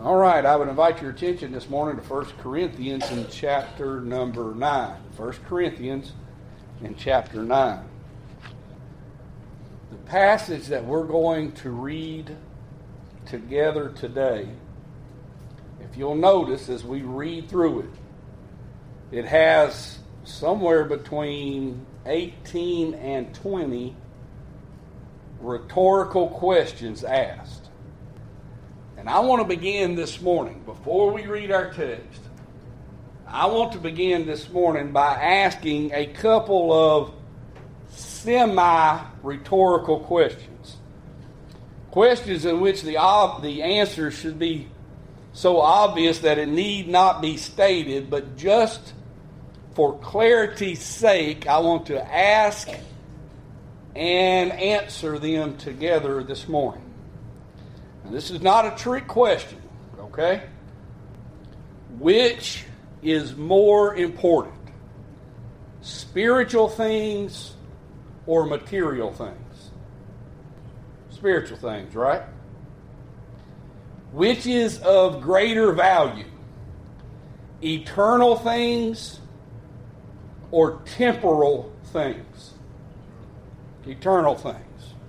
All right, I would invite your attention this morning to 1 Corinthians in chapter number 9. 1 Corinthians in chapter 9. The passage that we're going to read together today, if you'll notice as we read through it, it has somewhere between 18 and 20 rhetorical questions asked. And I want to begin this morning, before we read our text, I want to begin this morning by asking a couple of semi-rhetorical questions. Questions in which the answer should be so obvious that it need not be stated, but just for clarity's sake, I want to ask and answer them together this morning. And this is not a trick question, okay? Which is more important, spiritual things or material things? Spiritual things, right? Which is of greater value, eternal things or temporal things? Eternal things.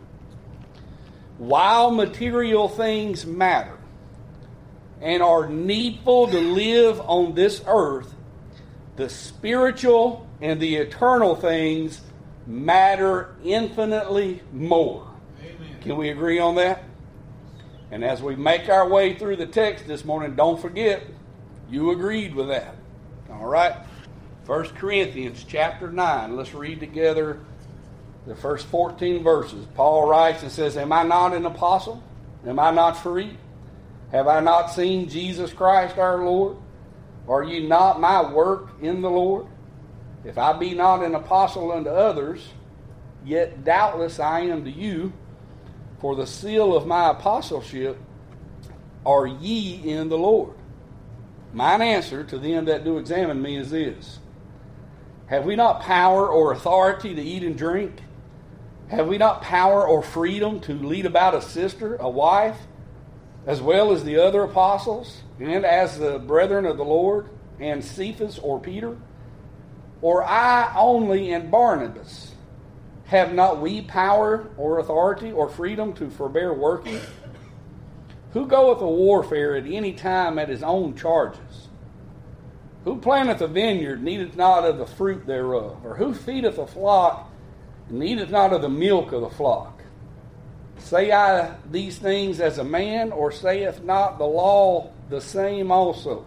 While material things matter and are needful to live on this earth, the spiritual and the eternal things matter infinitely more. Amen. Can we agree on that? And as we make our way through the text this morning, don't forget, you agreed with that. All right? 1 Corinthians chapter 9. Let's read together the first 14 verses. Paul writes and says, "Am I not an apostle? Am I not free? Have I not seen Jesus Christ our Lord? Are ye not my work in the Lord? If I be not an apostle unto others, yet doubtless I am to you. For the seal of my apostleship are ye in the Lord. Mine answer to them that do examine me is this: have we not power or authority to eat and drink? Have we not power or freedom to lead about a sister, a wife, as well as the other apostles, and as the brethren of the Lord, and Cephas or Peter? Or I only and Barnabas? Have not we power or authority or freedom to forbear working? Who goeth a warfare at any time at his own charges? Who planteth a vineyard, needeth not of the fruit thereof? Or who feedeth a flock, and needeth not of the milk of the flock? Say I these things as a man, or saith not the law the same also?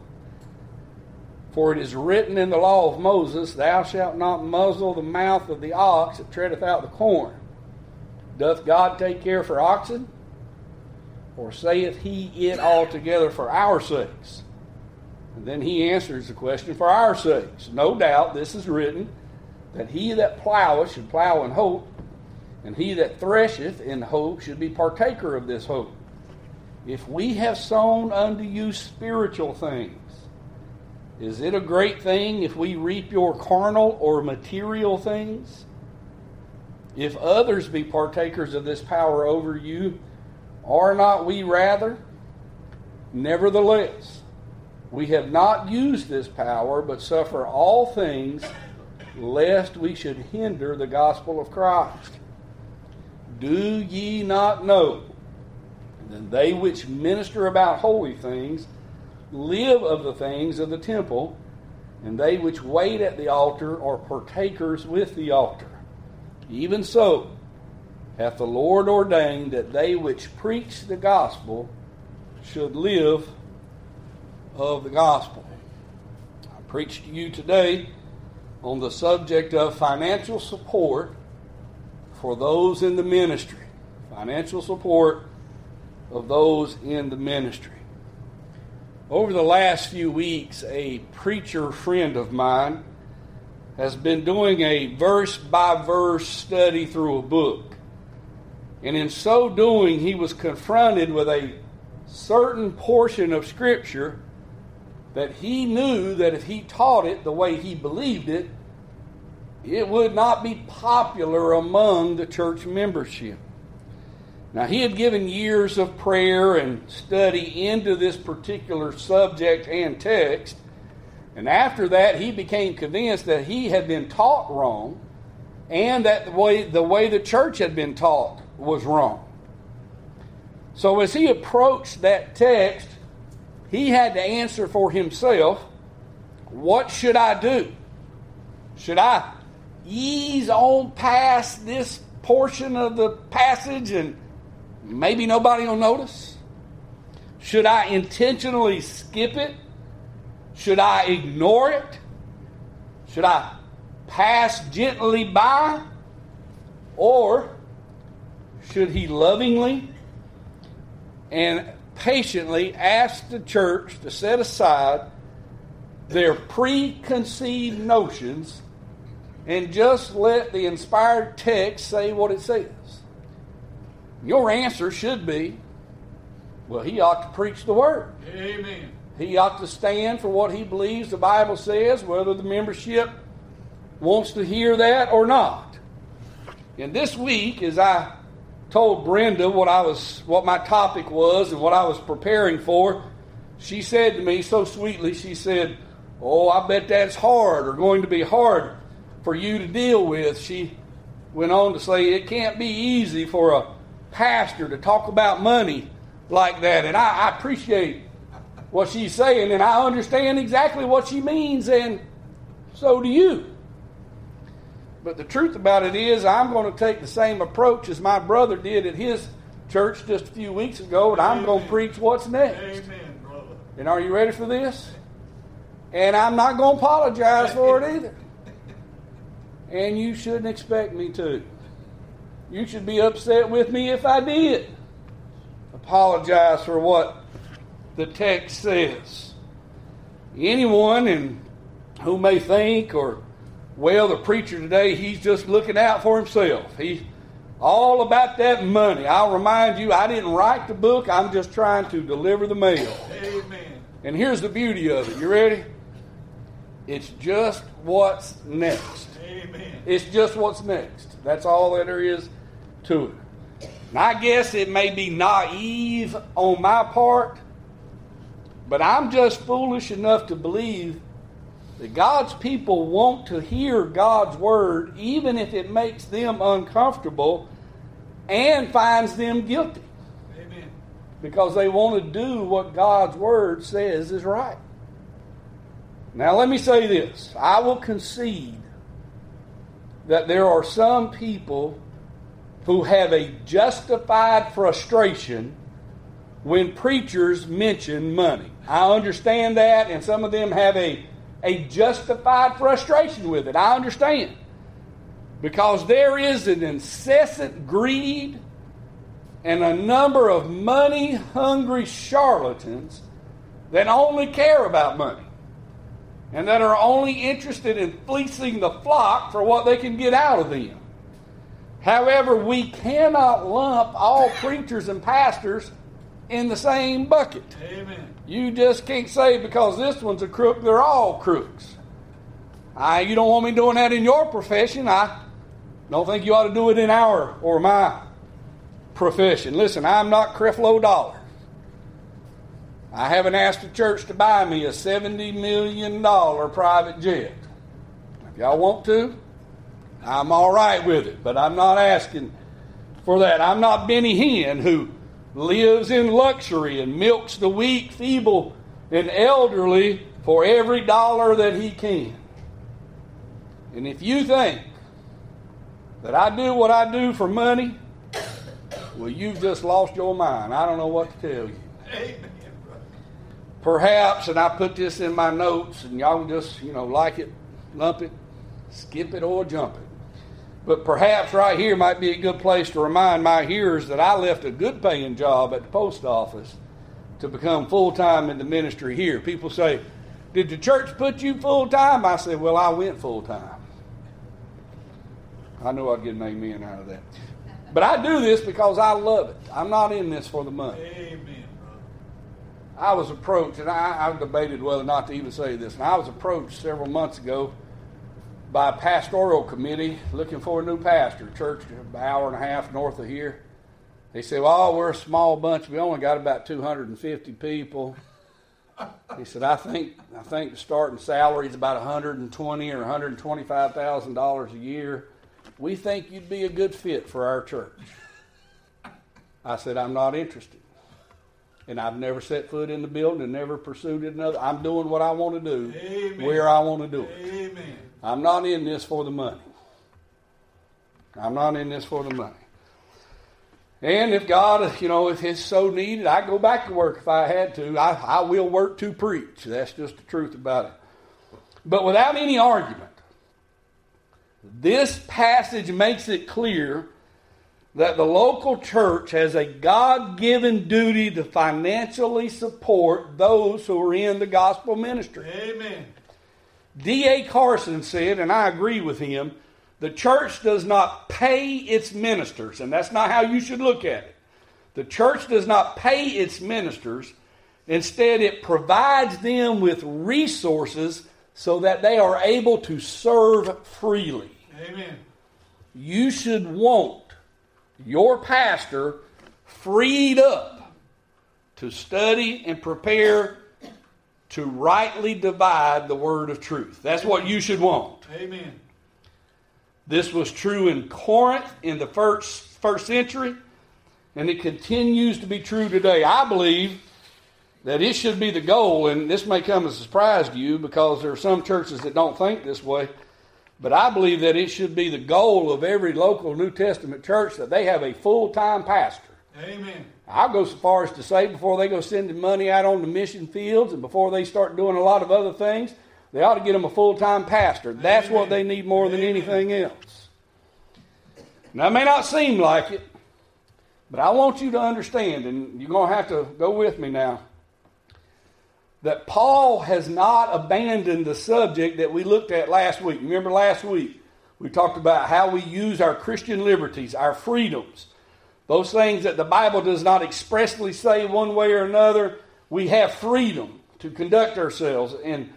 For it is written in the law of Moses, Thou shalt not muzzle the mouth of the ox that treadeth out the corn. Doth God take care for oxen? Or saith he it altogether for our sakes? And then he answers the question, for our sakes. No doubt this is written, that he that ploweth should plow in hope, and he that thresheth in hope should be partaker of this hope. If we have sown unto you spiritual things, is it a great thing if we reap your carnal or material things? If others be partakers of this power over you, are not we rather? Nevertheless, we have not used this power, but suffer all things, lest we should hinder the gospel of Christ. Do ye not know that they which minister about holy things live of the things of the temple, and they which wait at the altar are partakers with the altar? Even so hath the Lord ordained that they which preach the gospel should live of the gospel." I preach to you today on the subject of financial support for those in the ministry. Financial support of those in the ministry. Over the last few weeks, a preacher friend of mine has been doing a verse-by-verse study through a book. And in so doing, he was confronted with a certain portion of Scripture that he knew that if he taught it the way he believed it, it would not be popular among the church membership. Now, he had given years of prayer and study into this particular subject and text, and after that, he became convinced that he had been taught wrong and that the way the church had been taught was wrong. So as he approached that text, he had to answer for himself, what should I do? Should I ease on past this portion of the passage and maybe nobody will notice? Should I intentionally skip it? Should I ignore it? Should I pass gently by? Or should he lovingly and patiently ask the church to set aside their preconceived notions and just let the inspired text say what it says? Your answer should be, well, he ought to preach the word. Amen. He ought to stand for what he believes the Bible says, whether the membership wants to hear that or not. And this week, as I told Brenda what my topic was and what I was preparing for, she said to me so sweetly, she said, oh, I bet that's hard or going to be hard for you to deal with. She went on to say it can't be easy for a pastor to talk about money like that. And I appreciate what she's saying, and I understand exactly what she means, and so do you. But the truth about it is, I'm going to take the same approach as my brother did at his church just a few weeks ago, and I'm going to preach what's next. Amen, brother. And are you ready for this? And I'm not going to apologize for it either. And you shouldn't expect me to. You should be upset with me if I did apologize for what the text says. Anyone who may think, well, the preacher today, he's just looking out for himself. He's all about that money. I'll remind you, I didn't write the book. I'm just trying to deliver the mail. Amen. And here's the beauty of it. You ready? It's just what's next. Amen. It's just what's next. That's all that there is to it. And I guess it may be naive on my part, but I'm just foolish enough to believe that God's people want to hear God's word even if it makes them uncomfortable and finds them guilty. Amen. Because they want to do what God's word says is right. Now let me say this. I will concede that there are some people who have a justified frustration when preachers mention money. I understand that, and some of them have a justified frustration with it. I understand. Because there is an incessant greed and a number of money-hungry charlatans that only care about money and that are only interested in fleecing the flock for what they can get out of them. However, we cannot lump all preachers and pastors in the same bucket. Amen. You just can't say because this one's a crook, they're all crooks. You don't want me doing that in your profession. I don't think you ought to do it in our or my profession. Listen, I'm not Creflo Dollar. I haven't asked the church to buy me a $70 million private jet. If y'all want to, I'm all right with it, but I'm not asking for that. I'm not Benny Hinn who lives in luxury and milks the weak, feeble, and elderly for every dollar that he can. And if you think that I do what I do for money, well, you've just lost your mind. I don't know what to tell you. Amen. Perhaps, and I put this in my notes, and y'all can just, like it, lump it, skip it, or jump it. But perhaps right here might be a good place to remind my hearers that I left a good-paying job at the post office to become full-time in the ministry here. People say, did the church put you full-time? I said, well, I went full-time. I knew I'd get an amen out of that. But I do this because I love it. I'm not in this for the money. Amen, brother. I was approached, and I've debated whether or not to even say this, and I was approached several months ago by a pastoral committee looking for a new pastor, church an hour and a half north of here. He said, well, we're a small bunch. We only got about 250 people. He said, I think the starting salary is about $120,000 or $125,000 a year. We think you'd be a good fit for our church. I said, I'm not interested. And I've never set foot in the building and never pursued another. I'm doing what I want to do. Amen. Where I want to do it. Amen. I'm not in this for the money. I'm not in this for the money. And if God, if it's so needed, I go back to work if I had to. I will work to preach. That's just the truth about it. But without any argument, this passage makes it clear that the local church has a God-given duty to financially support those who are in the gospel ministry. Amen. D.A. Carson said, and I agree with him, the church does not pay its ministers, and that's not how you should look at it. The church does not pay its ministers. Instead, it provides them with resources so that they are able to serve freely. Amen. You should want your pastor freed up to study and prepare to rightly divide the word of truth. That's what you should want. Amen. This was true in Corinth in the first century, and it continues to be true today. I believe that it should be the goal, and this may come as a surprise to you because there are some churches that don't think this way, but I believe that it should be the goal of every local New Testament church that they have a full-time pastor. Amen. I'll go so far as to say before they go sending money out on the mission fields and before they start doing a lot of other things, they ought to get them a full-time pastor. That's what they need more than anything else. Now, it may not seem like it, but I want you to understand, and you're going to have to go with me now, that Paul has not abandoned the subject that we looked at last week. Remember last week, we talked about how we use our Christian liberties, our freedoms, those things that the Bible does not expressly say one way or another. We have freedom to conduct ourselves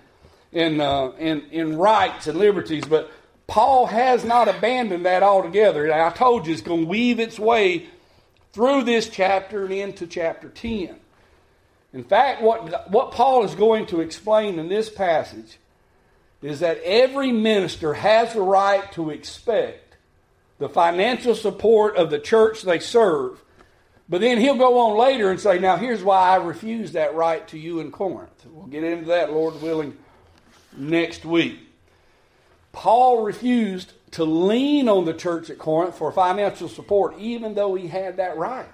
in rights and liberties, but Paul has not abandoned that altogether. And I told you it's going to weave its way through this chapter and into chapter 10. In fact, what Paul is going to explain in this passage is that every minister has the right to expect the financial support of the church they serve. But then he'll go on later and say, now here's why I refuse that right to you in Corinth. We'll get into that, Lord willing, next week. Paul refused to lean on the church at Corinth for financial support, even though he had that right.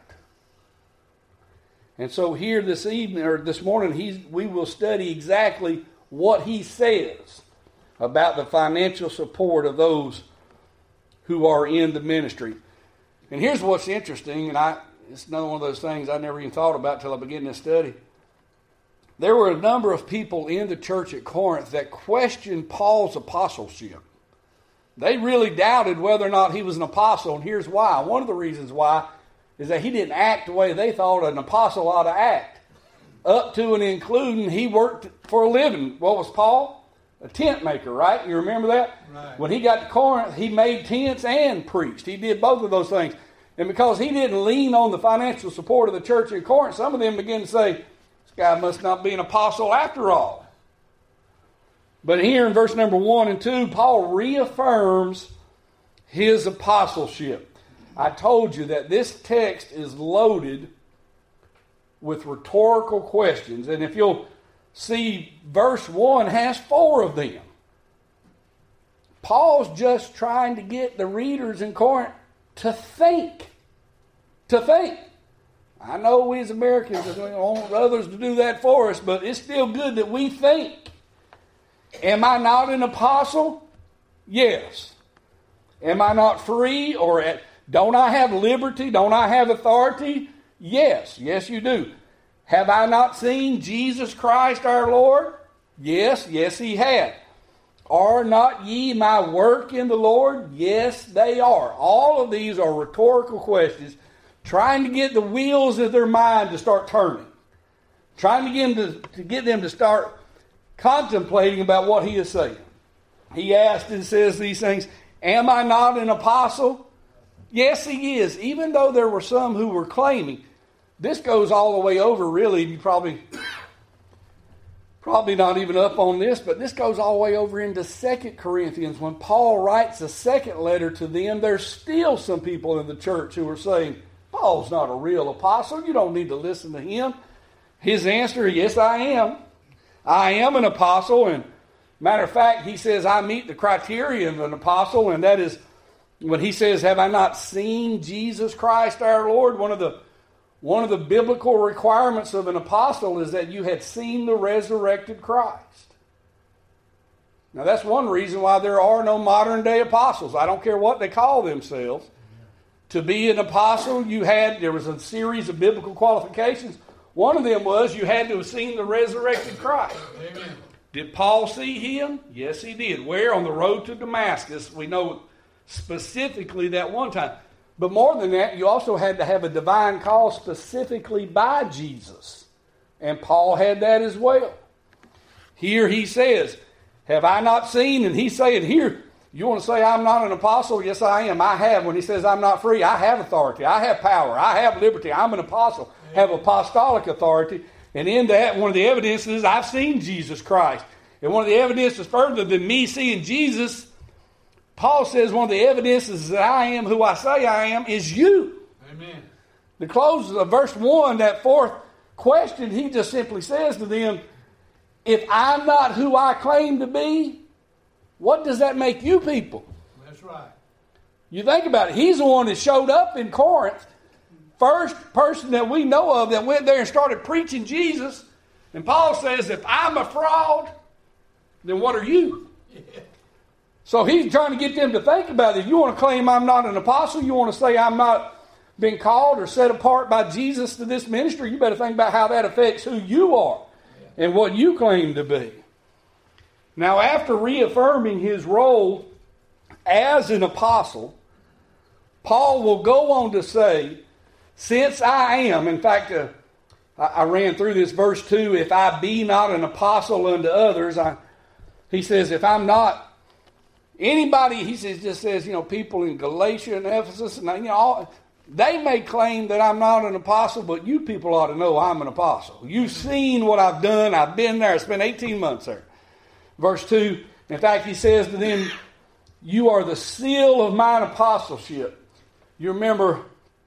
And so here this evening, or this morning, we will study exactly what he says about the financial support of those who are in the ministry. And here's what's interesting, and it's another one of those things I never even thought about until I began this study. There were a number of people in the church at Corinth that questioned Paul's apostleship. They really doubted whether or not he was an apostle, and here's why. One of the reasons why is that he didn't act the way they thought an apostle ought to act. Up to and including he worked for a living. What was Paul? A tent maker, right? You remember that? Right. When he got to Corinth, he made tents and preached. He did both of those things. And because he didn't lean on the financial support of the church in Corinth, some of them began to say, this guy must not be an apostle after all. But here in verse number 1 and 2, Paul reaffirms his apostleship. I told you that this text is loaded with rhetorical questions. And if you'll see, verse 1 has 4 of them. Paul's just trying to get the readers in Corinth to think. To think. I know we as Americans want others to do that for us, but it's still good that we think. Am I not an apostle? Yes. Am I not free? Don't I have liberty? Don't I have authority? Yes. Yes, you do. Have I not seen Jesus Christ our Lord? Yes. Yes, he had. Are not ye my work in the Lord? Yes, they are. All of these are rhetorical questions, trying to get the wheels of their mind to start turning. Trying to get them to start contemplating about what he is saying. He asked and says these things, am I not an apostle? Yes, he is. Even though there were some who were claiming, this goes all the way over, really. You probably not even up on this, but this goes all the way over into 2 Corinthians. When Paul writes a second letter to them, there's still some people in the church who are saying, Paul's not a real apostle. You don't need to listen to him. His answer, yes, I am. I am an apostle. And matter of fact, he says, I meet the criteria of an apostle. And that is when he says, have I not seen Jesus Christ our Lord? One of the biblical requirements of an apostle is that you had seen the resurrected Christ. Now that's one reason why there are no modern day apostles. I don't care what they call themselves. To be an apostle, there was a series of biblical qualifications. One of them was you had to have seen the resurrected Christ. Amen. Did Paul see him? Yes, he did. Where? On the road to Damascus. We know specifically that one time. But more than that, you also had to have a divine call specifically by Jesus. And Paul had that as well. Here he says, have I not seen? And he's saying here, you want to say I'm not an apostle? Yes, I am. I have. When he says I'm not free, I have authority. I have power. I have liberty. I'm an apostle. I have apostolic authority. And in that, one of the evidences is I've seen Jesus Christ. And one of the evidences further than me seeing Jesus, Paul says one of the evidences that I am who I say I am is you. Amen. The close of verse 1, that fourth question, he just simply says to them, if I'm not who I claim to be, what does that make you people? That's right. You think about it. He's the one that showed up in Corinth. First person that we know of that went there and started preaching Jesus. And Paul says, if I'm a fraud, then what are you? Yeah. So he's trying to get them to think about it. If you want to claim I'm not an apostle, you want to say I'm not been called or set apart by Jesus to this ministry, you better think about how that affects who you are and what you claim to be. Now, after reaffirming his role as an apostle, Paul will go on to say, since I am, in fact, I ran through this verse 2, if I be not an apostle unto others, he says, if I'm not anybody, he says, just says, people in Galatia and Ephesus, and they may claim that I'm not an apostle, but you people ought to know I'm an apostle. You've seen what I've done. I've been there. I spent 18 months there. Verse 2, in fact, he says to them, you are the seal of mine apostleship. You remember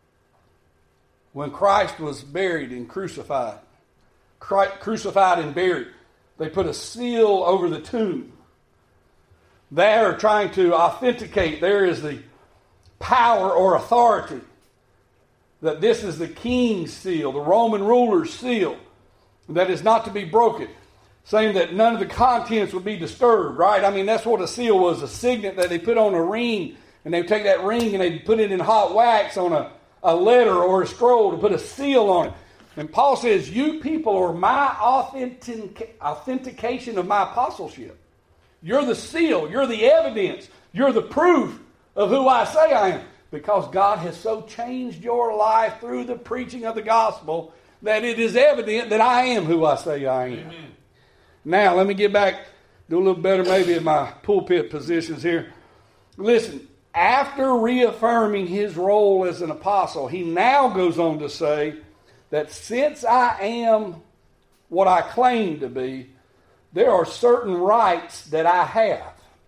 when Christ was buried and crucified and buried, they put a seal over the tomb. They're trying to authenticate. There is the power or authority that this is the king's seal, the Roman ruler's seal, that is not to be broken. Saying that none of the contents would be disturbed, right? I mean, that's what a seal was, a signet that they put on a ring, and they would take that ring and they'd put it in hot wax on a letter or a scroll to put a seal on it. And Paul says, you people are my authentication of my apostleship. You're the seal, you're the evidence, you're the proof of who I say I am. Because God has so changed your life through the preaching of the gospel that it is evident that I am who I say I am. Amen. Now, let me get back, do a little better maybe in my pulpit positions here. Listen, after reaffirming his role as an apostle, he now goes on to say that since I am what I claim to be, there are certain rights that I have.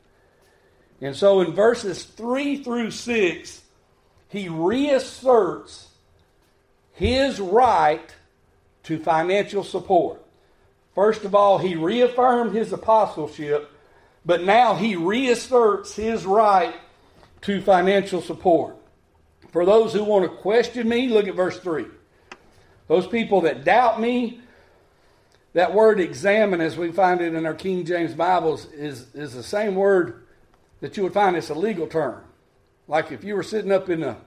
And so in verses 3 through 6, he reasserts his right to financial support. First of all, he reaffirmed his apostleship, but now he reasserts his right to financial support. For those who want to question me, look at verse 3. Those people that doubt me, that word examine, as we find it in our King James Bibles, is the same word that you would find as a legal term. Like if you were sitting up in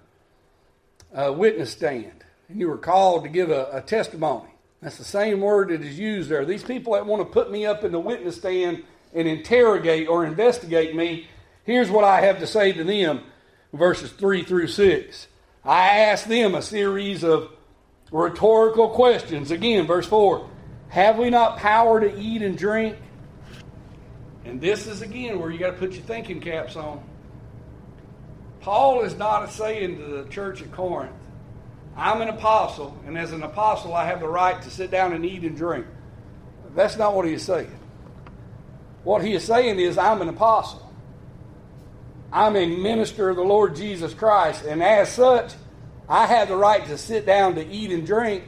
a witness stand and you were called to give a testimony. That's the same word that is used there. These people that want to put me up in the witness stand and interrogate or investigate me, here's what I have to say to them, verses 3 through 6. I ask them a series of rhetorical questions. Again, verse 4. Have we not power to eat and drink? And this is again where you got to put your thinking caps on. Paul is not saying to the church at Corinth, I'm an apostle, and as an apostle I have the right to sit down and eat and drink. That's not what he is saying. What he is saying is, I'm an apostle. I'm a minister of the Lord Jesus Christ, and as such, I have the right to sit down to eat and drink,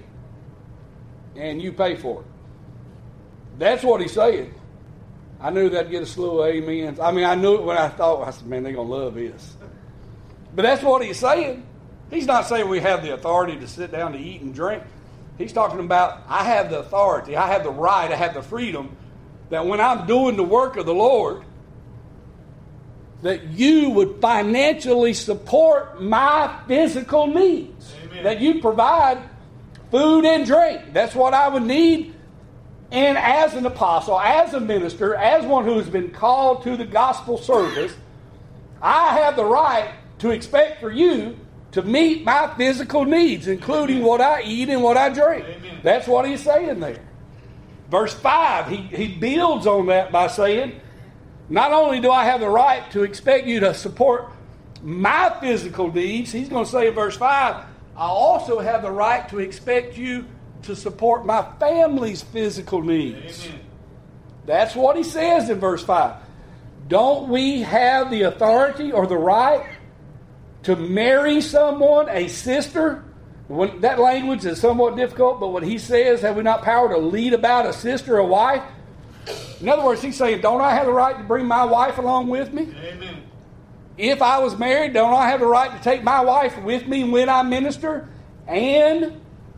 and you pay for it. That's what he's saying. I knew that'd get a slew of amens. I mean, I knew it when I thought, I said, man, they're going to love this. But that's what he's saying. He's not saying we have the authority to sit down to eat and drink. He's talking about, I have the authority, I have the right, I have the freedom that when I'm doing the work of the Lord, that you would financially support my physical needs. Amen. That you provide food and drink. That's what I would need. And as an apostle, as a minister, as one who has been called to the gospel service, I have the right to expect for you to meet my physical needs, including what I eat and what I drink. Amen. That's what he's saying there. Verse 5, he builds on that by saying, not only do I have the right to expect you to support my physical needs, he's going to say in verse 5, I also have the right to expect you to support my family's physical needs. Amen. That's what he says in verse 5. Don't we have the authority or the right to marry someone, a sister? When, that language is somewhat difficult, but when he says, have we not power to lead about a sister, a wife? In other words, he's saying, don't I have the right to bring my wife along with me? Amen. If I was married, don't I have the right to take my wife with me when I minister? And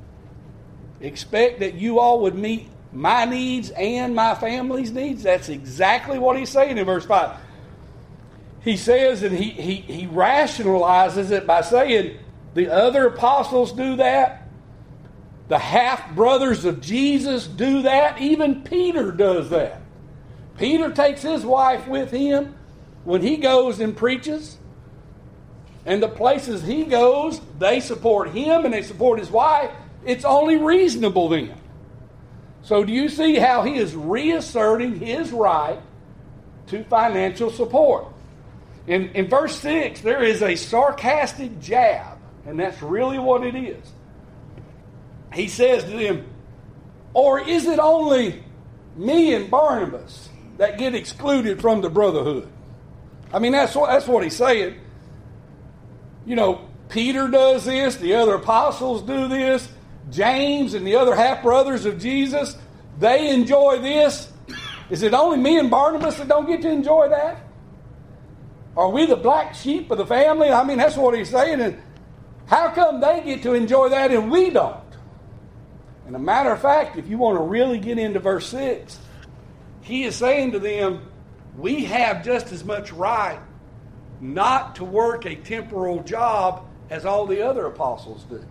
expect that you all would meet my needs and my family's needs? That's exactly what he's saying in verse 5. He says, and he rationalizes it by saying, the other apostles do that. The half-brothers of Jesus do that. Even Peter does that. Peter takes his wife with him when he goes and preaches. And the places he goes, they support him and they support his wife. It's only reasonable then. So do you see how he is reasserting his right to financial support? In verse 6, there is a sarcastic jab, and that's really what it is. He says to them, or is it only me and Barnabas that get excluded from the brotherhood? I mean, that's what he's saying. You know, Peter does this, the other apostles do this, James and the other half-brothers of Jesus, they enjoy this. Is it only me and Barnabas that don't get to enjoy that? Are we the black sheep of the family? I mean, that's what he's saying. And how come they get to enjoy that and we don't? And a matter of fact, if you want to really get into verse 6, he is saying to them, we have just as much right not to work a temporal job as all the other apostles do.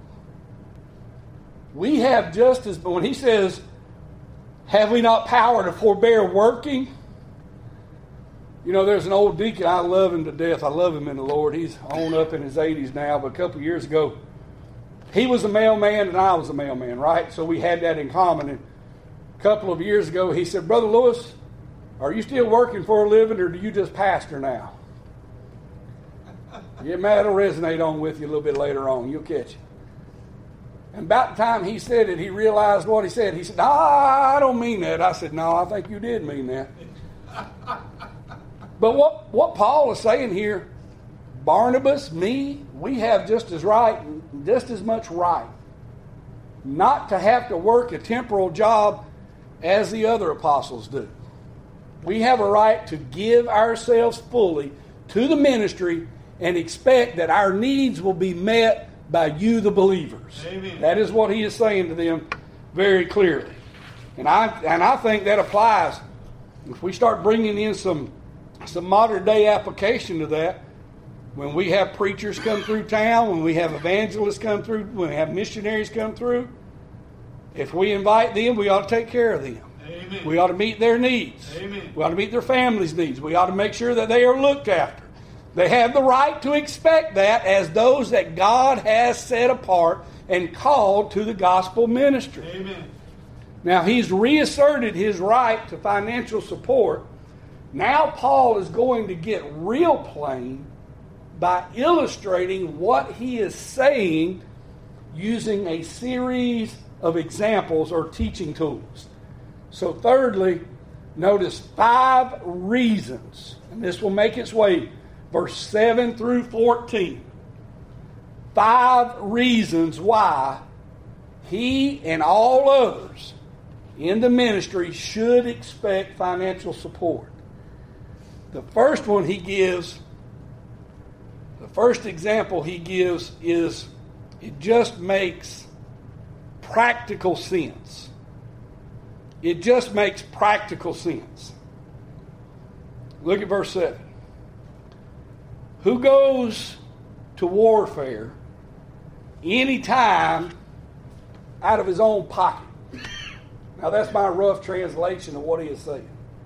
We have just as, when he says, have we not power to forbear working? You know, there's an old deacon, I love him to death. I love him in the Lord. He's on up in his 80s now, but a couple of years ago, he was a mailman and I was a mailman, right? So we had that in common. And a couple of years ago, he said, Brother Lewis, are you still working for a living or do you just pastor now? Yeah, man, that'll resonate on with you a little bit later on. You'll catch it. And about the time he said it, he realized what he said. He said, no, I don't mean that. I said, no, I think you did mean that. But what Paul is saying here, Barnabas, me, we have just as much right not to have to work a temporal job as the other apostles do. We have a right to give ourselves fully to the ministry and expect that our needs will be met by you, the believers. Amen. That is what he is saying to them very clearly. And I think that applies. If we start bringing in some modern day application to that, when we have preachers come through town, when we have evangelists come through, when we have missionaries come through, if we invite them, we ought to take care of them. Amen. We ought to meet their needs. Amen. We ought to meet their families' needs. We ought to make sure that they are looked after. They have the right to expect that as those that God has set apart and called to the gospel ministry. Amen. Now, he's reasserted his right to financial support. Now Paul is going to get real plain by illustrating what he is saying using a series of examples or teaching tools. So thirdly, notice 5 reasons, and this will make its way, verse 7 through 14. 5 reasons why he and all others in the ministry should expect financial support. The first one he gives, the first example he gives is it just makes practical sense. It just makes practical sense. Look at verse 7. Who goes to warfare any time out of his own pocket? Now that's my rough translation of what he is saying.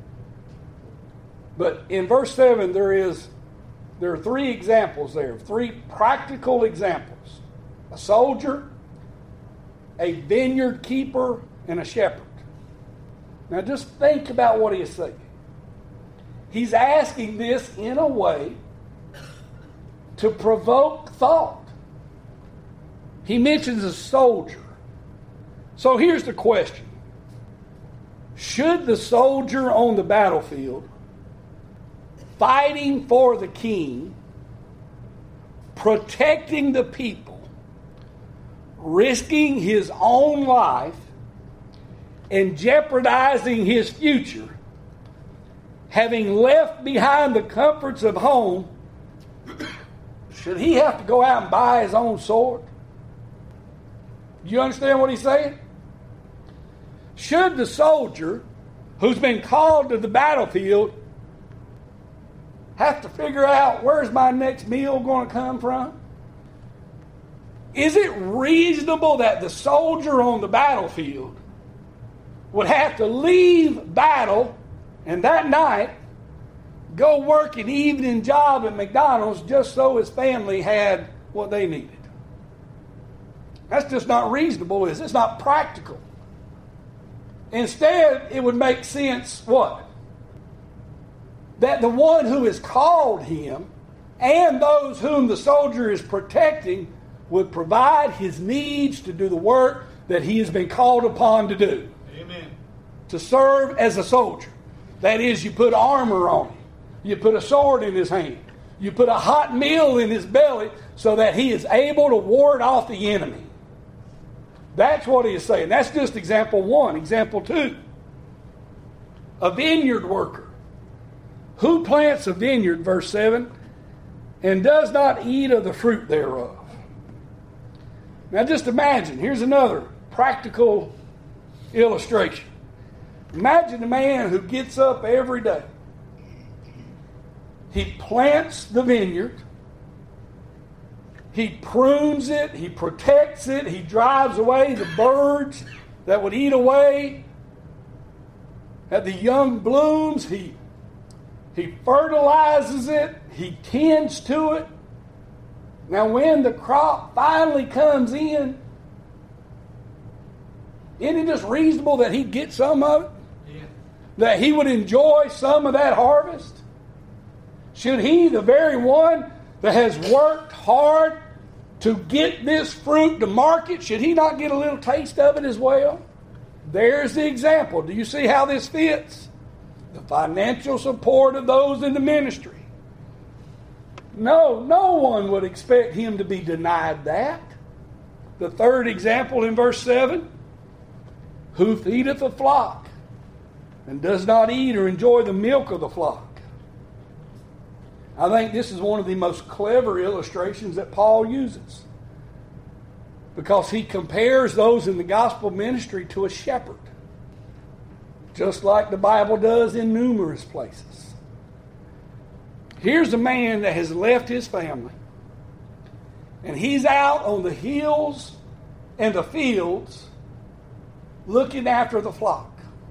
But in verse 7 there are 3 examples there, 3 practical examples. A soldier, a vineyard keeper, and a shepherd. Now just think about what he is saying. He's asking this in a way to provoke thought. He mentions a soldier. So here's the question. Should the soldier on the battlefield, fighting for the king, protecting the people, risking his own life, and jeopardizing his future, having left behind the comforts of home, should he have to go out and buy his own sword? Do you understand what he's saying? Should the soldier who's been called to the battlefield have to figure out where's my next meal going to come from? Is it reasonable that the soldier on the battlefield would have to leave battle and that night go work an evening job at McDonald's just so his family had what they needed? That's just not reasonable, is it? It's not practical. Instead, it would make sense what? That the one who has called him and those whom the soldier is protecting would provide his needs to do the work that he has been called upon to do. Amen. To serve as a soldier. That is, you put armor on him. You put a sword in his hand. You put a hot meal in his belly so that he is able to ward off the enemy. That's what he is saying. That's just example 1. Example 2. A vineyard worker. Who plants a vineyard, verse 7, and does not eat of the fruit thereof? Now just imagine, here's another practical illustration. Imagine a man who gets up every day. He plants the vineyard. He prunes it. He protects it. He drives away the birds that would eat away at the young blooms. He fertilizes it. He tends to it. Now when the crop finally comes in, isn't it just reasonable that he'd get some of it? Yeah. That he would enjoy some of that harvest? Should he, the very one that has worked hard to get this fruit to market, should he not get a little taste of it as well? There's the example. Do you see how this fits? The financial support of those in the ministry. No one would expect him to be denied that. The third example in verse 7, who feedeth the flock and does not eat or enjoy the milk of the flock. I think this is one of the most clever illustrations that Paul uses, because he compares those in the gospel ministry to a shepherd, just like the Bible does in numerous places. Here's a man that has left his family, and he's out on the hills and the fields looking after the flock.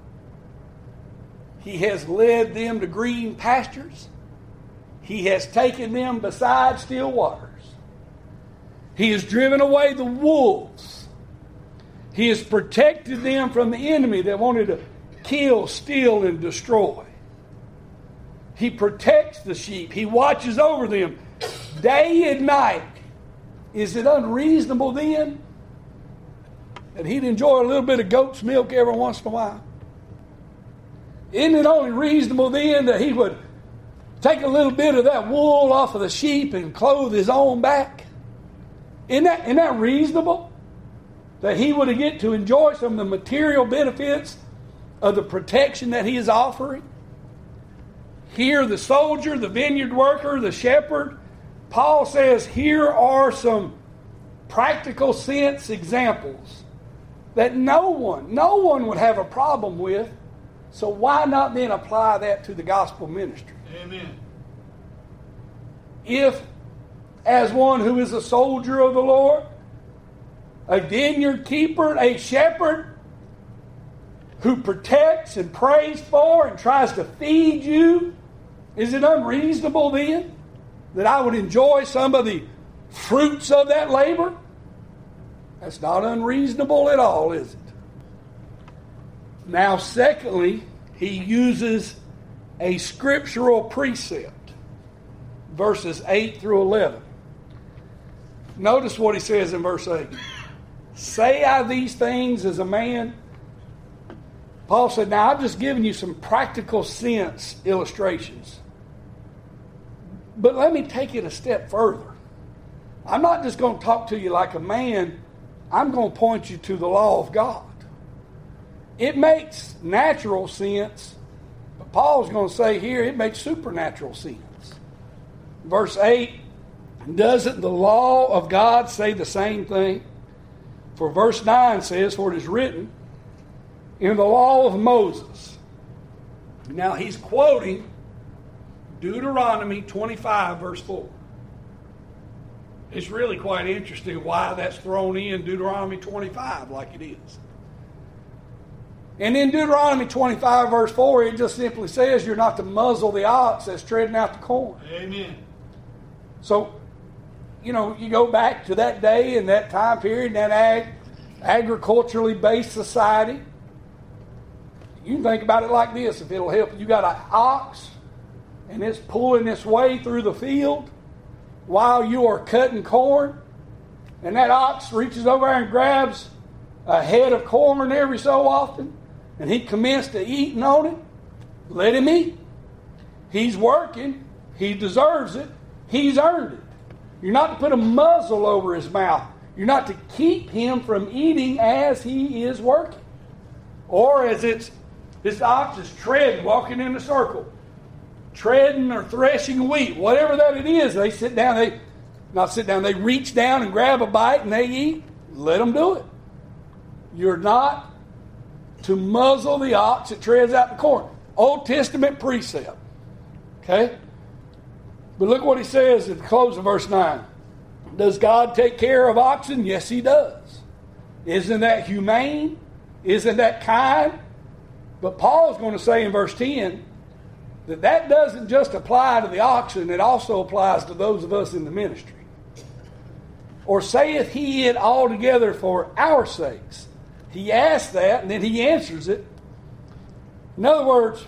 He has led them to green pastures. He has taken them beside still waters. He has driven away the wolves. He has protected them from the enemy that wanted to kill, steal, and destroy. He protects the sheep. He watches over them. day and night, is it unreasonable then that he'd enjoy a little bit of goat's milk every once in a while? Isn't it only reasonable then that he would take a little bit of that wool off of the sheep and clothe his own back? Isn't that reasonable? That he would get to enjoy some of the material benefits of the protection that he is offering? Here, the soldier, the vineyard worker, the shepherd, Paul says here are some practical sense examples that no one would have a problem with. So why not then apply that to the gospel ministry? Amen. If, as one who is a soldier of the Lord, a vineyard keeper, a shepherd who protects and prays for and tries to feed you, is it unreasonable then that I would enjoy some of the fruits of that labor? That's not unreasonable at all, is it? Now, secondly, he uses a scriptural precept, verses 8 through 11. Notice what he says in verse 8. Say I these things as a man? Paul said, now I've just given you some practical sense illustrations. But let me take it a step further. I'm not just going to talk to you like a man. I'm going to point you to the law of God. It makes natural sense, but Paul's going to say here it makes supernatural sense. Verse 8, doesn't the law of God say the same thing? For verse 9 says, for it is written in the law of Moses. Now he's quoting Deuteronomy 25, verse 4. It's really quite interesting why that's thrown in Deuteronomy 25 like it is. And in Deuteronomy 25, verse 4, it just simply says you're not to muzzle the ox that's treading out the corn. Amen. So, you go back to that day and that time period, that agriculturally based society. You can think about it like this, if it'll help. You got an ox, and it's pulling its way through the field while you are cutting corn, and that ox reaches over and grabs a head of corn every so often, and he commenced to eating on it. Let him eat. He's working. He deserves it. He's earned it. You're not to put a muzzle over his mouth. You're not to keep him from eating as he is working. Or as this ox is treading, walking in a circle, treading or threshing wheat, whatever that it is, they they reach down and grab a bite and they eat. Let them do it. You're not to muzzle the ox that treads out the corn. Old Testament precept. Okay? But look what he says at the close of verse 9. Does God take care of oxen? Yes, he does. Isn't that humane? Isn't that kind? But Paul's going to say in verse 10 that doesn't just apply to the oxen, it also applies to those of us in the ministry. Or saith he it altogether for our sakes? He asks that, and then he answers it. In other words,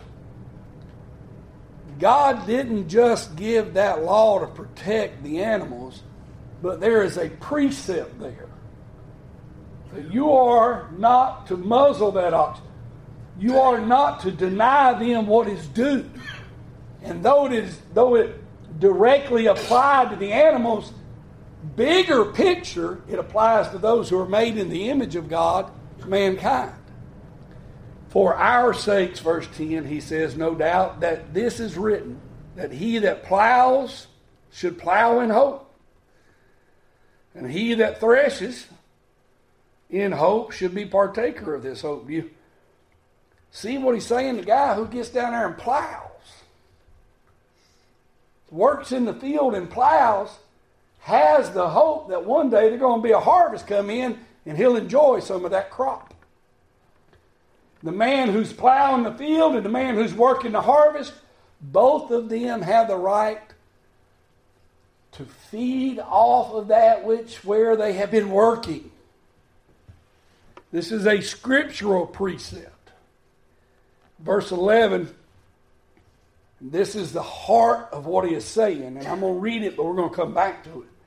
God didn't just give that law to protect the animals, but there is a precept there. That you are not to muzzle that ox. You are not to deny them what is due. And though it directly applied to the animals, bigger picture, it applies to those who are made in the image of God, mankind. For our sakes, verse 10, he says, no doubt that this is written, that he that plows should plow in hope. And he that threshes in hope should be partaker of this hope. You see what he's saying? The guy who gets down there and plows, works in the field and plows, has the hope that one day there's going to be a harvest come in and he'll enjoy some of that crop. The man who's plowing the field and the man who's working the harvest, both of them have the right to feed off of that where they have been working. This is a scriptural precept. Verse 11, This is the heart of what he is saying. And I'm going to read it, but we're going to come back to it.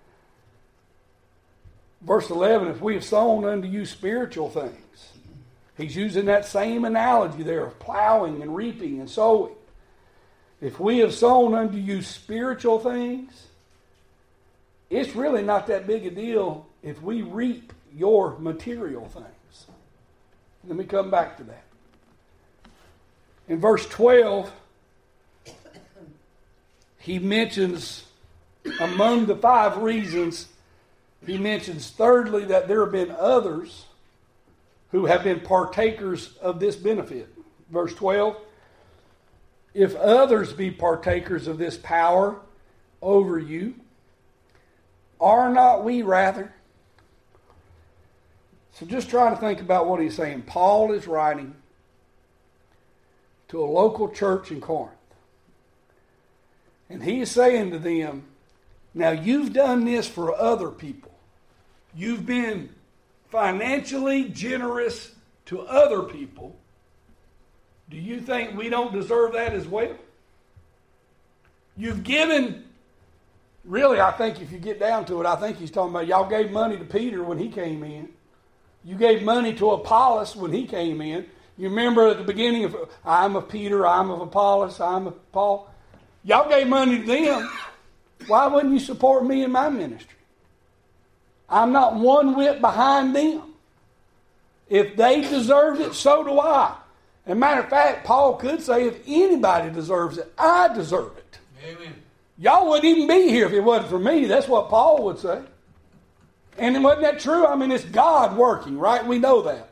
Verse 11, if we have sown unto you spiritual things. He's using that same analogy there of plowing and reaping and sowing. If we have sown unto you spiritual things, it's really not that big a deal if we reap your material things. Let me come back to that. In verse 12, he mentions, among the 5 reasons, he mentions thirdly that there have been others who have been partakers of this benefit. Verse 12, if others be partakers of this power over you, are not we rather? So just try to think about what he's saying. Paul is writing to a local church in Corinth. And he is saying to them, now you've done this for other people. You've been financially generous to other people. Do you think we don't deserve that as well? You've given, really I think if you get down to it, I think he's talking about y'all gave money to Peter when he came in. You gave money to Apollos when he came in. You remember at the beginning of, I'm of Peter, I'm of Apollos, I'm of Paul. Y'all gave money to them. Why wouldn't you support me in my ministry? I'm not one whit behind them. If they deserved it, so do I. As a matter of fact, Paul could say, if anybody deserves it, I deserve it. Amen. Y'all wouldn't even be here if it wasn't for me. That's what Paul would say. And wasn't that true? I mean, it's God working, right? We know that.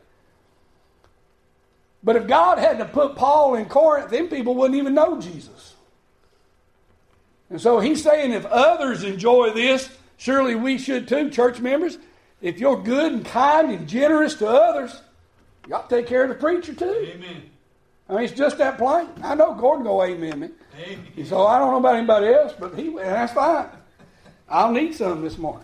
But if God hadn't put Paul in Corinth, then people wouldn't even know Jesus. And so he's saying if others enjoy this, surely we should too, church members. If you're good and kind and generous to others, you ought to take care of the preacher too. Amen. I mean, it's just that plain. I know Gordon go amen me. Amen. So I don't know about anybody else, but and that's fine. I'll need some this morning.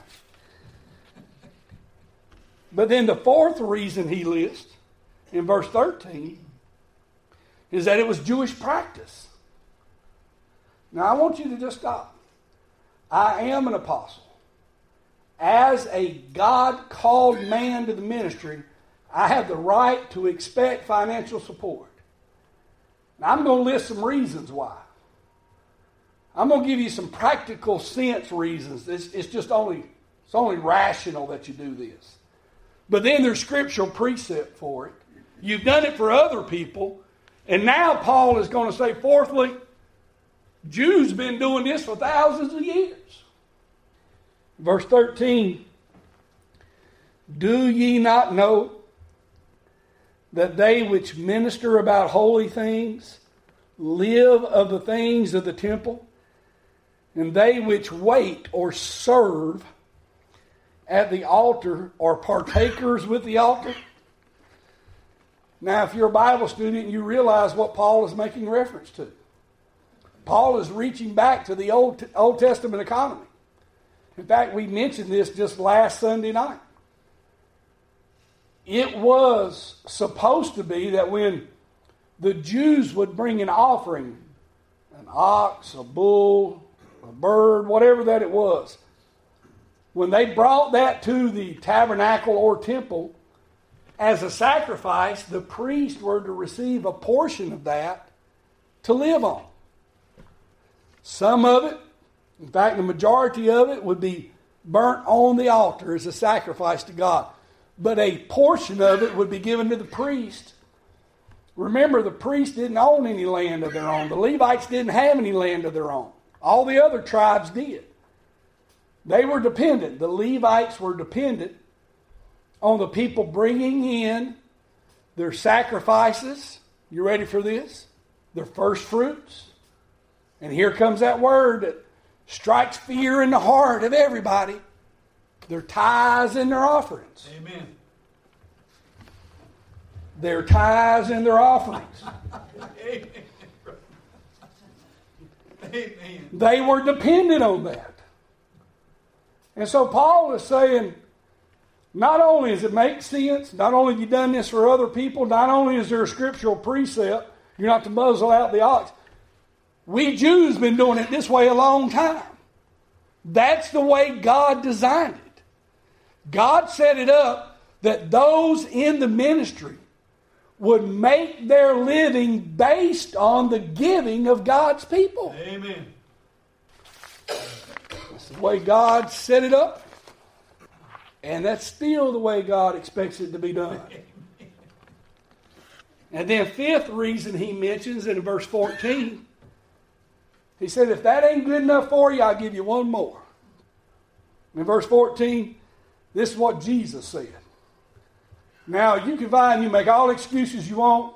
But then the 4th reason he lists in verse 13 is that it was Jewish practice. Now I want you to just stop. I am an apostle. As a God-called man to the ministry, I have the right to expect financial support. Now, I'm going to list some reasons why. I'm going to give you some practical sense reasons. It's just only rational that you do this. But then there's scriptural precept for it. You've done it for other people. And now Paul is going to say, fourthly, Jews have been doing this for thousands of years. Verse 13, do ye not know that they which minister about holy things live of the things of the temple, and they which wait or serve at the altar are partakers with the altar? Now, if you're a Bible student, you realize what Paul is making reference to. Paul is reaching back to the Old Testament economy. In fact, we mentioned this just last Sunday night. It was supposed to be that when the Jews would bring an offering, an ox, a bull, a bird, whatever that it was, when they brought that to the tabernacle or temple as a sacrifice, the priests were to receive a portion of that to live on. Some of it, in fact, the majority of it would be burnt on the altar as a sacrifice to God. But a portion of it would be given to the priest. Remember, the priests didn't own any land of their own. The Levites didn't have any land of their own. All the other tribes did. They were dependent. The Levites were dependent on the people bringing in their sacrifices. You ready for this? Their first fruits. And here comes that word that strikes fear in the heart of everybody. Their tithes and their offerings. Amen. Their tithes and their offerings. Amen. Amen. They were dependent on that. And so Paul is saying, not only does it make sense, not only have you done this for other people, not only is there a scriptural precept, you're not to muzzle out the ox, We Jews been doing it this way a long time. That's the way God designed it. God set it up that those in the ministry would make their living based on the giving of God's people. Amen. That's the way God set it up. And that's still the way God expects it to be done. And then fifth reason he mentions in verse 14, he said, if that ain't good enough for you, I'll give you one more. In verse 14, this is what Jesus said. Now, you can make all excuses you want.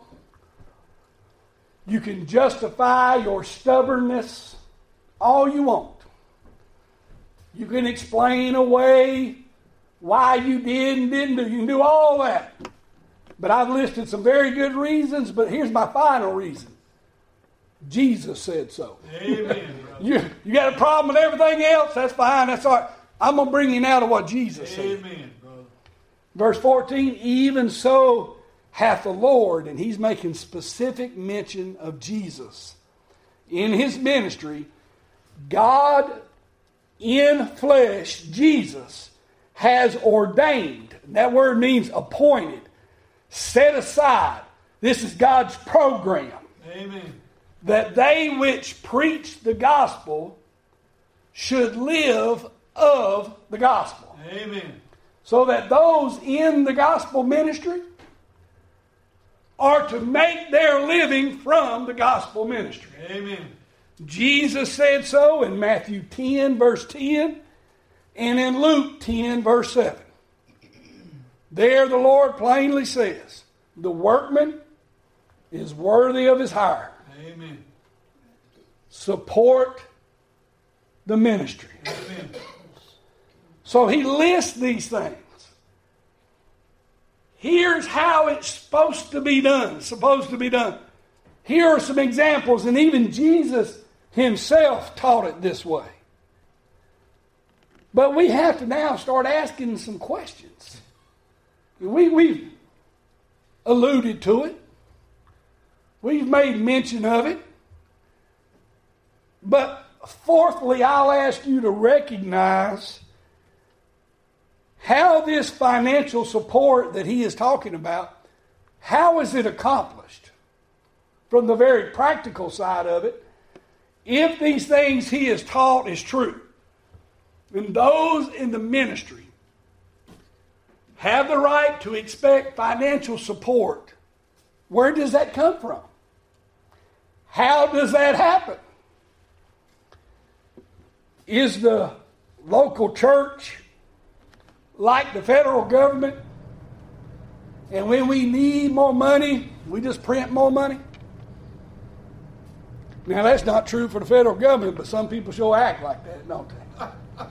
You can justify your stubbornness all you want. You can explain away why you did and didn't do. You can do all that. But I've listed some very good reasons, but here's my final reason. Jesus said so. Amen. You got a problem with everything else? That's fine. That's all right. I'm going to bring you now to what Jesus said. Amen, brother. Verse 14, even so hath the Lord, and he's making specific mention of Jesus. In his ministry, God in flesh, Jesus, has ordained. That word means appointed, set aside. This is God's program. Amen. That they which preach the gospel should live of the gospel. Amen. So that those in the gospel ministry are to make their living from the gospel ministry. Amen. Jesus said so in Matthew 10, verse 10, and in Luke 10, verse 7. There the Lord plainly says, the workman is worthy of his hire. Amen. Support the ministry. Amen. So he lists these things. Here's how it's supposed to be done. Here are some examples, and even Jesus himself taught it this way. But we have to now start asking some questions. We've alluded to it. We've made mention of it. But fourthly, I'll ask you to recognize how this financial support that he is talking about, how is it accomplished? From the very practical side of it, if these things he has taught is true, then those in the ministry have the right to expect financial support. Where does that come from? How does that happen? Is the local church like the federal government? And when we need more money, we just print more money? Now, that's not true for the federal government, but some people sure act like that, don't they?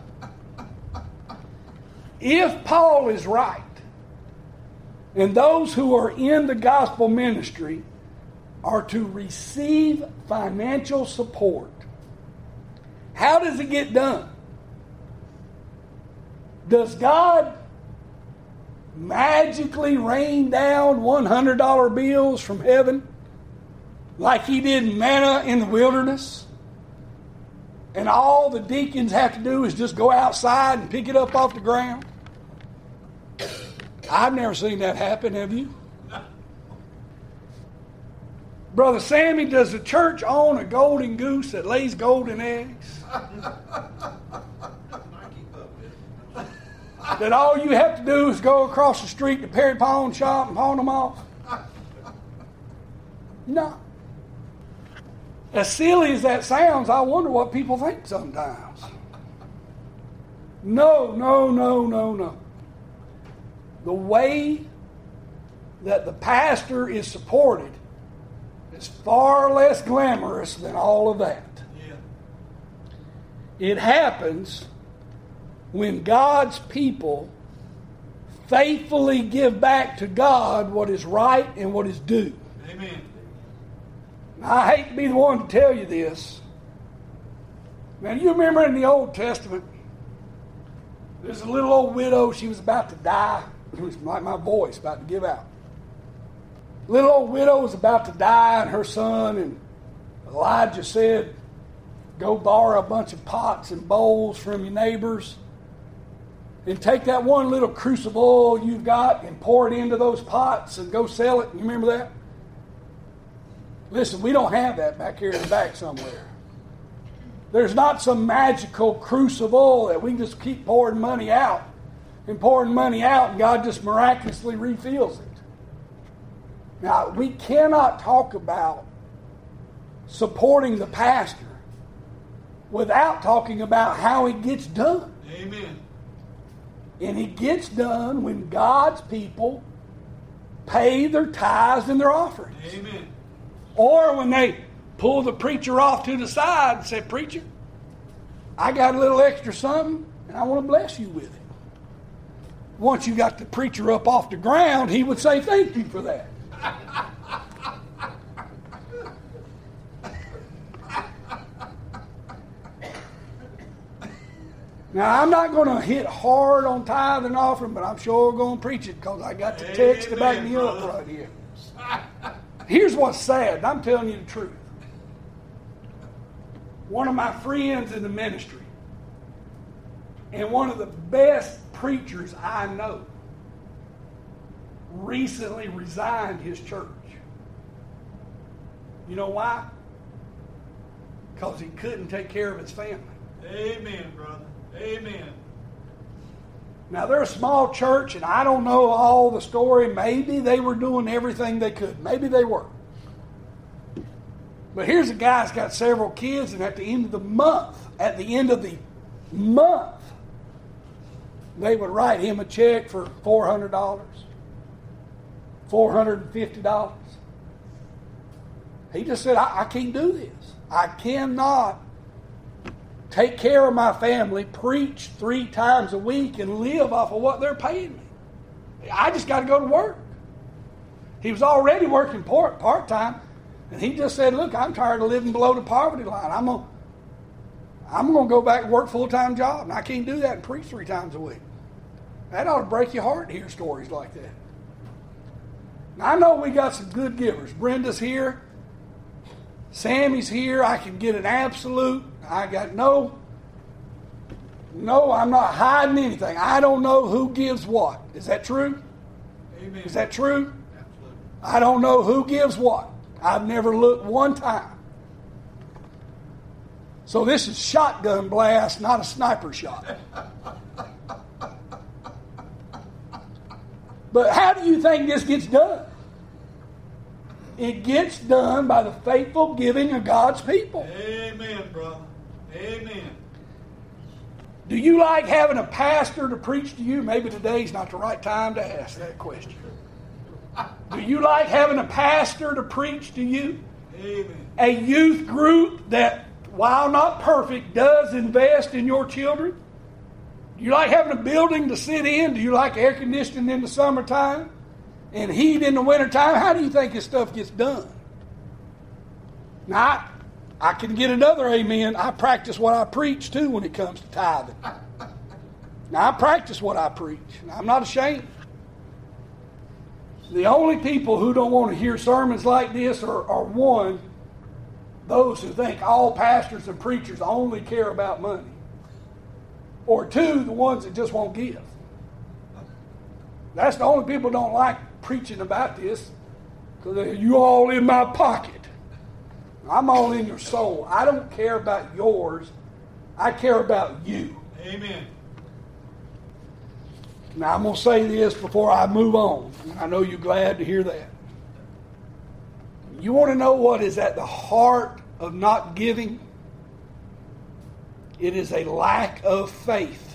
If Paul is right, and those who are in the gospel ministry are to receive financial support, how does it get done? Does God magically rain down $100 bills from heaven like he did manna in the wilderness? And all the deacons have to do is just go outside and pick it up off the ground? I've never seen that happen, have you? Brother Sammy, does the church own a golden goose that lays golden eggs? That all you have to do is go across the street to Perry Pawn Shop and pawn them off? No. As silly as that sounds, I wonder what people think sometimes. No. The way that the pastor is supported is far less glamorous than all of that. Yeah. It happens when God's people faithfully give back to God what is right and what is due. Amen. Now, I hate to be the one to tell you this. Now, you remember in the Old Testament, there's a little old widow. She was about to die. It was like my voice about to give out. Little old widow was about to die, and her son and Elijah said, go borrow a bunch of pots and bowls from your neighbors and take that one little crucible oil you've got and pour it into those pots and go sell it. You remember that? Listen, we don't have that back here in the back somewhere. There's not some magical crucible that we can just keep pouring money out and God just miraculously refills it. Now, we cannot talk about supporting the pastor without talking about how it gets done. Amen. And it gets done when God's people pay their tithes and their offerings. Amen. Or when they pull the preacher off to the side and say, preacher, I got a little extra something and I want to bless you with it. Once you got the preacher up off the ground, he would say thank you for that. Now, I'm not going to hit hard on tithe and offering, but I'm sure going to preach it because I got the text to back me up right here. Here's what's sad. I'm telling you the truth. One of my friends in the ministry and one of the best preachers I know recently resigned his church. You know why? Because he couldn't take care of his family. Amen, brother. Amen. Now, they're a small church, and I don't know all the story. Maybe they were doing everything they could. Maybe they were. But here's a guy that's got several kids, and at the end of the month, they would write him a check for $400, $450. He just said, I can't do this. I cannot take care of my family, preach 3 times a week, and live off of what they're paying me. I just got to go to work. He was already working part-time, and he just said, look, I'm tired of living below the poverty line. I'm going to go back and work a full-time job, and I can't do that and preach 3 times a week. That ought to break your heart to hear stories like that. Now, I know we got some good givers. Brenda's here. Sammy's here. I can get an absolute. I got no, I'm not hiding anything. I don't know who gives what. Is that true? Amen. Is that true? Absolutely. I don't know who gives what. I've never looked one time. So this is shotgun blast, not a sniper shot. But how do you think this gets done? It gets done by the faithful giving of God's people. Amen, brother. Amen. Do you like having a pastor to preach to you? Maybe today's not the right time to ask that question. Do you like having a pastor to preach to you? Amen. A youth group that, while not perfect, does invest in your children? Do you like having a building to sit in? Do you like air conditioning in the summertime and heat in the wintertime? How do you think this stuff gets done? Now, I can get another amen. I practice what I preach too when it comes to tithing. Now, I practice what I preach. I'm not ashamed. The only people who don't want to hear sermons like this are one, those who think all pastors and preachers only care about money. Or 2, the ones that just won't give. That's the only people who don't like preaching about this, because you all in my pocket. I'm all in your soul. I don't care about yours. I care about you. Amen. Now, I'm going to say this before I move on. I know you're glad to hear that. You want to know what is at the heart of not giving? It is a lack of faith.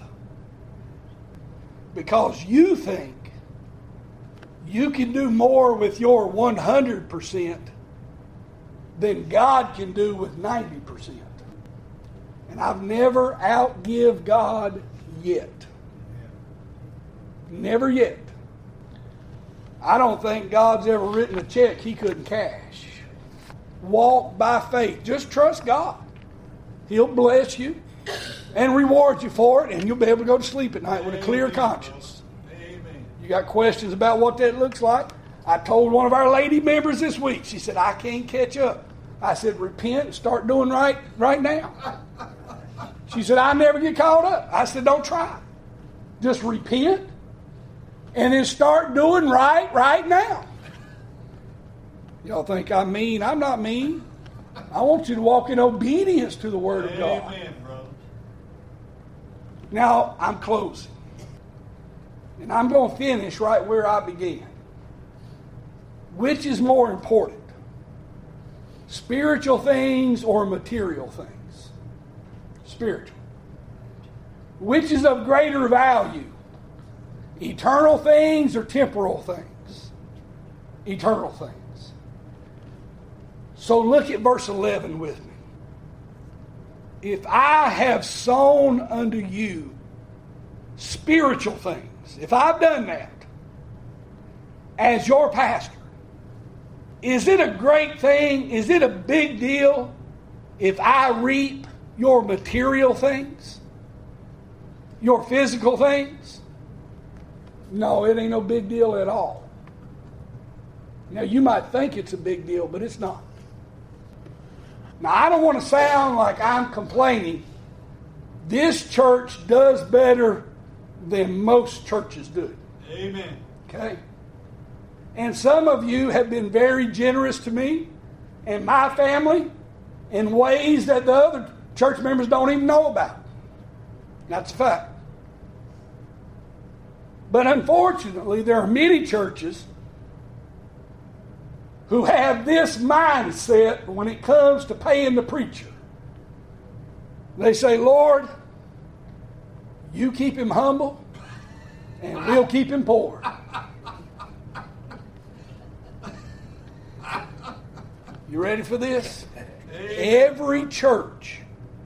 Because you think you can do more with your 100% than God can do with 90%. And I've never outgive God yet. Never yet. I don't think God's ever written a check he couldn't cash. Walk by faith. Just trust God. He'll bless you and reward you for it, and you'll be able to go to sleep at night with a clear conscience. Amen. You got questions about what that looks like? I told one of our lady members this week, she said, I can't catch up. I said, repent and start doing right now. She said, I never get caught up. I said, don't try. Just repent and then start doing right now. Y'all think I'm mean? I'm not mean. I want you to walk in obedience to the Word of God. Amen, brother. Now, I'm closing. And I'm going to finish right where I began. Which is more important? Spiritual things or material things? Spiritual. Which is of greater value? Eternal things or temporal things? Eternal things. So look at verse 11 with me. If I have sown unto you spiritual things, if I've done that as your pastor, is it a great thing? Is it a big deal if I reap your material things? Your physical things? No, it ain't no big deal at all. Now, you might think it's a big deal, but it's not. Now, I don't want to sound like I'm complaining. This church does better than most churches do. Amen. Okay? And some of you have been very generous to me and my family in ways that the other church members don't even know about. That's a fact. But unfortunately, there are many churches who have this mindset when it comes to paying the preacher. They say, Lord, you keep him humble and we'll keep him poor. You ready for this? Every church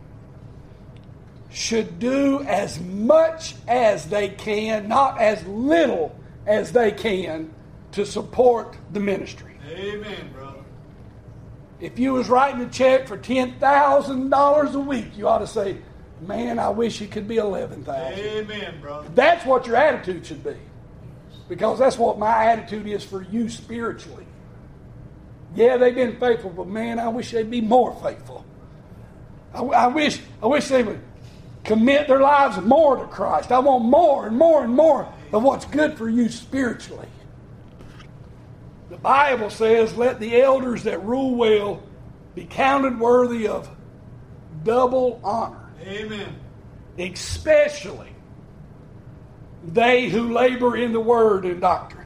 should do as much as they can, not as little as they can, to support the ministry. Amen, brother. If you was writing a check for $10,000 a week, you ought to say, man, I wish it could be $11,000. Amen, brother. That's what your attitude should be. Because that's what my attitude is for you spiritually. Yeah, they've been faithful, but man, I wish they'd be more faithful. I wish they would commit their lives more to Christ. I want more and more and more of what's good for you spiritually. The Bible says, let the elders that rule well be counted worthy of double honor. Amen. Especially they who labor in the word and doctrine.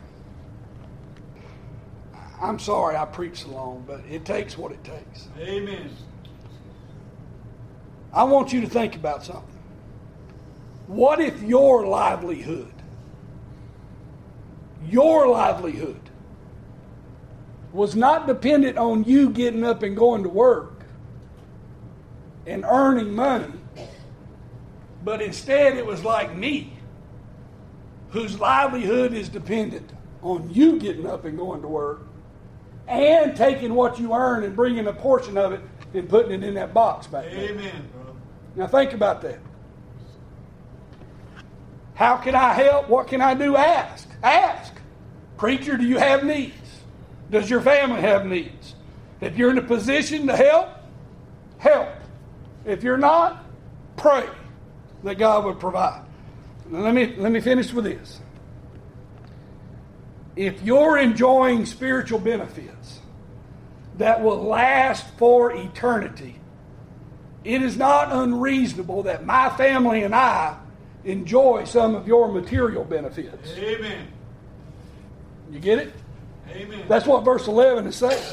I'm sorry I preach so long, but it takes what it takes. Amen. I want you to think about something. What if your livelihood was not dependent on you getting up and going to work and earning money, but instead it was like me, whose livelihood is dependent on you getting up and going to work and taking what you earn and bringing a portion of it and putting it in that box back there. Amen, brother. Now think about that. How can I help? What can I do? Ask. Ask. Preacher, do you have needs? Does your family have needs? If you're in a position to help, help. If you're not, pray that God would provide. Now let me finish with this. If you're enjoying spiritual benefits that will last for eternity, it is not unreasonable that my family and I enjoy some of your material benefits. Amen. You get it? Amen. That's what verse 11 is saying.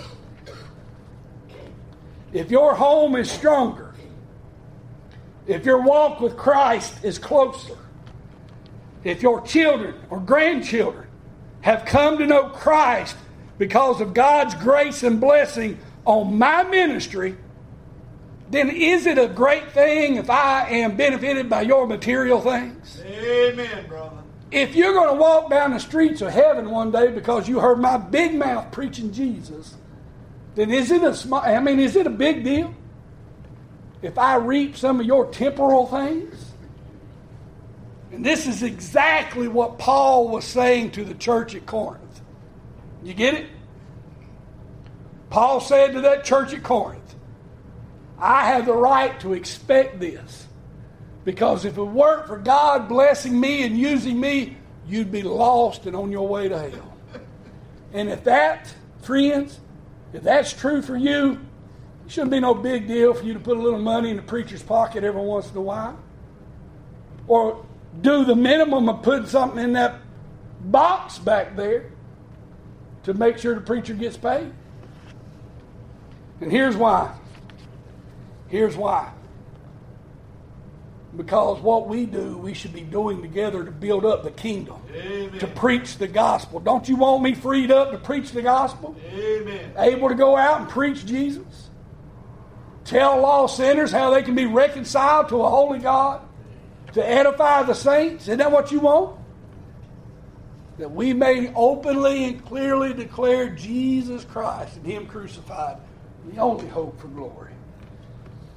If your home is stronger, if your walk with Christ is closer, if your children or grandchildren have come to know Christ because of God's grace and blessing on my ministry, then is it a great thing if I am benefited by your material things? Amen, brother. If you're going to walk down the streets of heaven one day because you heard my big mouth preaching Jesus, then is it a big deal if I reap some of your temporal things? And this is exactly what Paul was saying to the church at Corinth. You get it? Paul said to that church at Corinth, I have the right to expect this. Because if it weren't for God blessing me and using me, you'd be lost and on your way to hell. And if that, friends, if that's true for you, it shouldn't be no big deal for you to put a little money in the preacher's pocket every once in a while. Or do the minimum of putting something in that box back there to make sure the preacher gets paid. And here's why. Here's why. Because what we do, we should be doing together to build up the kingdom. Amen. To preach the gospel. Don't you want me freed up to preach the gospel? Amen. Able to go out and preach Jesus? Tell lost sinners how they can be reconciled to a holy God? To edify the saints? Isn't that what you want? That we may openly and clearly declare Jesus Christ and Him crucified, the only hope for glory.